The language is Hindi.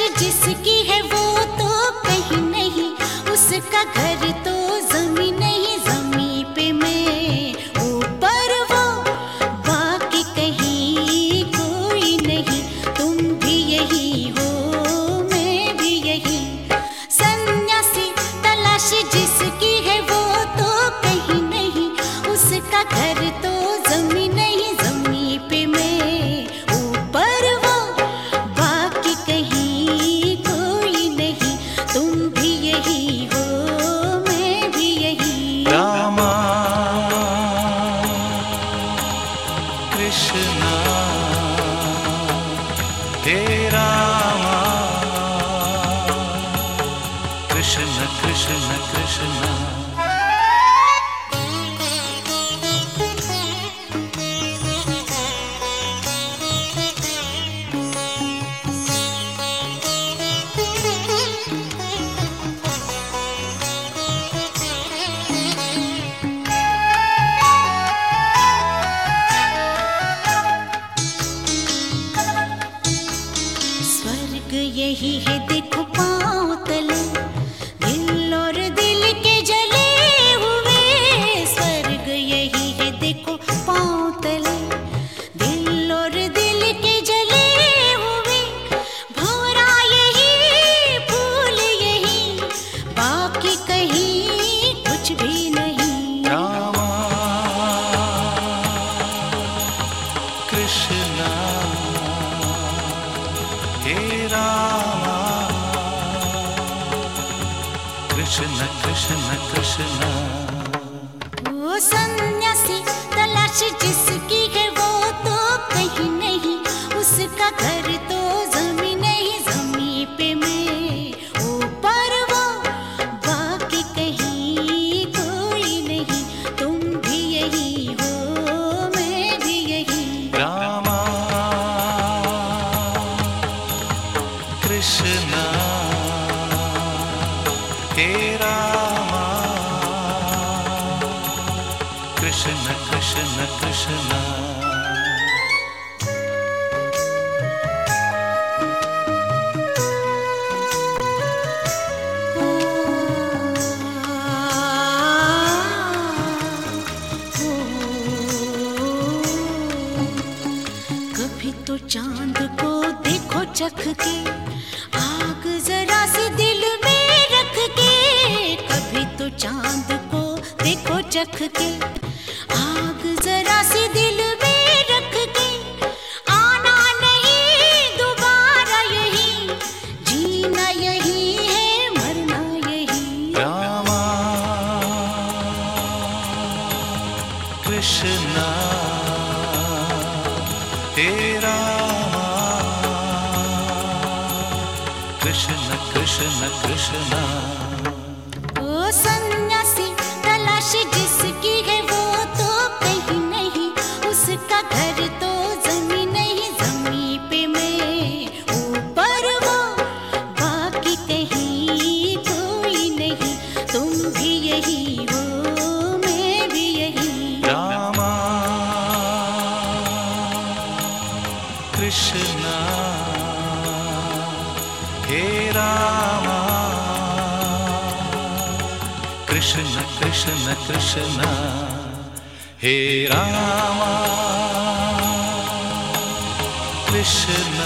जिसकी है वो तो कहीं नहीं, उसका घर तो जमीन नहीं, जमीन पे मैं ऊपर वो, बाकी कहीं कोई नहीं। तुम भी यही हो, मैं भी यही। सन्यासी तलाशी जिसकी है वो तो कहीं नहीं, उसका घर तो जमीन नहीं, जमीन पे मैं कृष्णा हे रामा कृष्ण कृष्ण कृष्ण। यही है देखो पाँव तले, दिल और दिल के जले हुए। स्वर्ग यही है देखो पाँव तले, दिल और दिल के जले हुए। भंवरा यही, फूल यही, बाकी कहीं कुछ भी नहीं। रामा कृष्णा हे रामा कृष्ण कृष्ण कृष्ण। वो सन्यासी तलाश जिसकी है वो तो कहीं नहीं, उसका घर तो जमीन नहीं, जमीन पे मैं ऊपर वो, बाकी कहीं कोई नहीं। तुम भी यही हो, मैं भी यही। रामा कृष्णा हे रामा कृष्ण कृष्ण कृष्ण। कभी तो चांद को देखो चख के, आग जरा सी दिल में रख के। कभी तो चांद को देखो चख के, आग जरा सी दिल में रख के। आना नहीं दोबारा यही, जीना यही है, मरना यही। रामा कृष्णा हे रामा कृष्ण कृष्ण कृष्ण। ओ सन्यासी तलाश जिसकी है वो तो कहीं नहीं, उसका घर तो जमीन नहीं, जमीन पे मैं ऊपर वो, बाकी कहीं कोई नहीं। तुम भी यही हो, मैं भी यही। रामा कृष्णा हे रामा कृष्ण कृष्ण कृष्ण। हे रामा कृष्ण